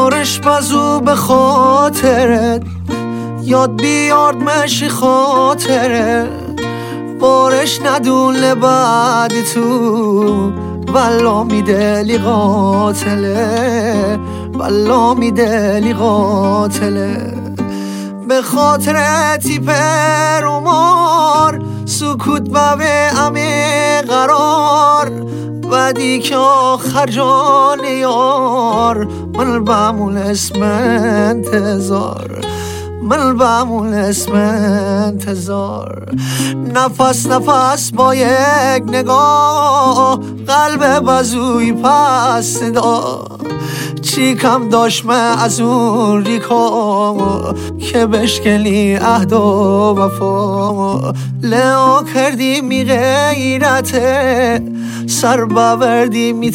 بارش بزو به خاطرت یاد بیارد مشی خاطره بارش ندونه بعد تو بلا میدلی قاتله بلا میدلی قاتله به خاطر تیپ رومار سکوت و به امه قرار بعدی که آخر جان یار من بمون اسم انتظار من بمون اسم انتظار نفس نفس با یک نگاه قلب بزوی پس صدا چی کم داشت من از اون ریکام که بشکلی عهد و وفا لعا کردی می غیرته سر باوردی می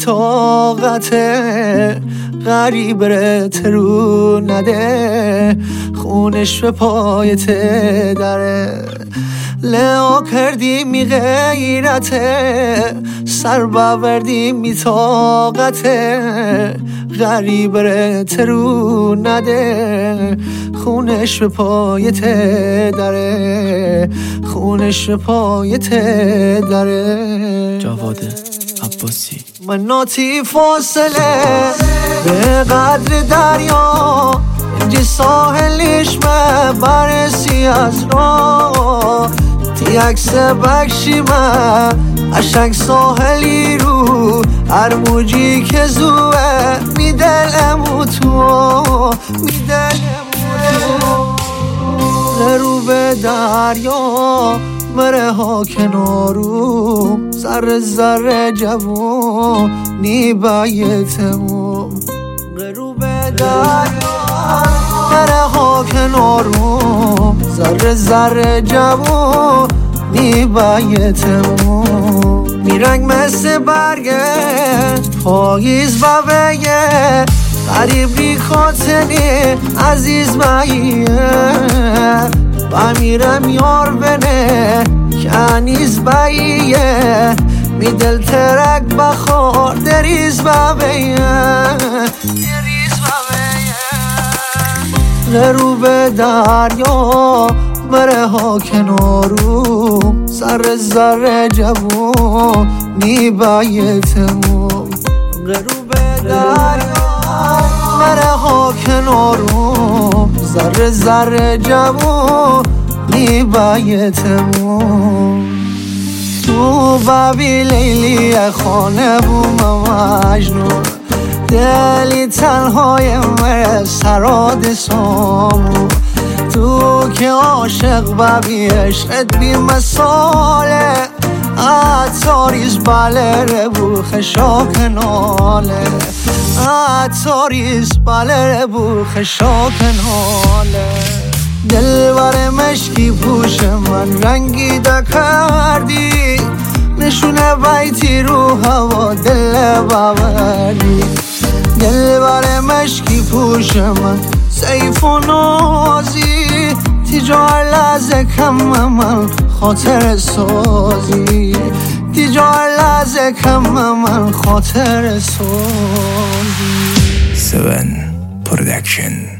طاقته غریب رت رو نده خونش به پایت دره لعا کردی می غیرته سر باوردی می طاقته غریب رت رو نده خونش به پایت دره خونش به پایت دره جواد عباسی من ناتی فاصله به قدر دریا اینجی ساحلیش من برسی از راه تی عکس بکشی من عشق ساحلی رو هر موجی که زوه میدلمو تو میدلمو تو غروب دریا مره ها کنارو ذره ذره جوونی بیتمو غروب دریا مره ها کنارو ذره ذره جوونی بیتمو میرنگ مثل برگه پاییز بابیه قریب ریخاتنی عزیز باییه بمیرم یار بنه کنیز باییه می دل ترک بخور دریز بابیه غروب دریا مره ها کنارو ذره ذره جوونی بیتمو غروب دریا مره ها کنارو ذره ذره جوونی بیتمو تو بابی لیلی خانه بوم مجنون دلی تنهای مره سراد سامو تو که عاشق بابی عشقت بی مساله اتاریز بله ربو خشاک ناله اتاریز بله ربو خشاک ناله دلبر مشکی پوش من رنگی کردی نشونه بیتی رو هوا دل باوردی دلبر مشکی پوش من سیف و نازی تیجار لحظه کم من خاطر سازی تیجار لحظه کم من خاطر سازی 7 Production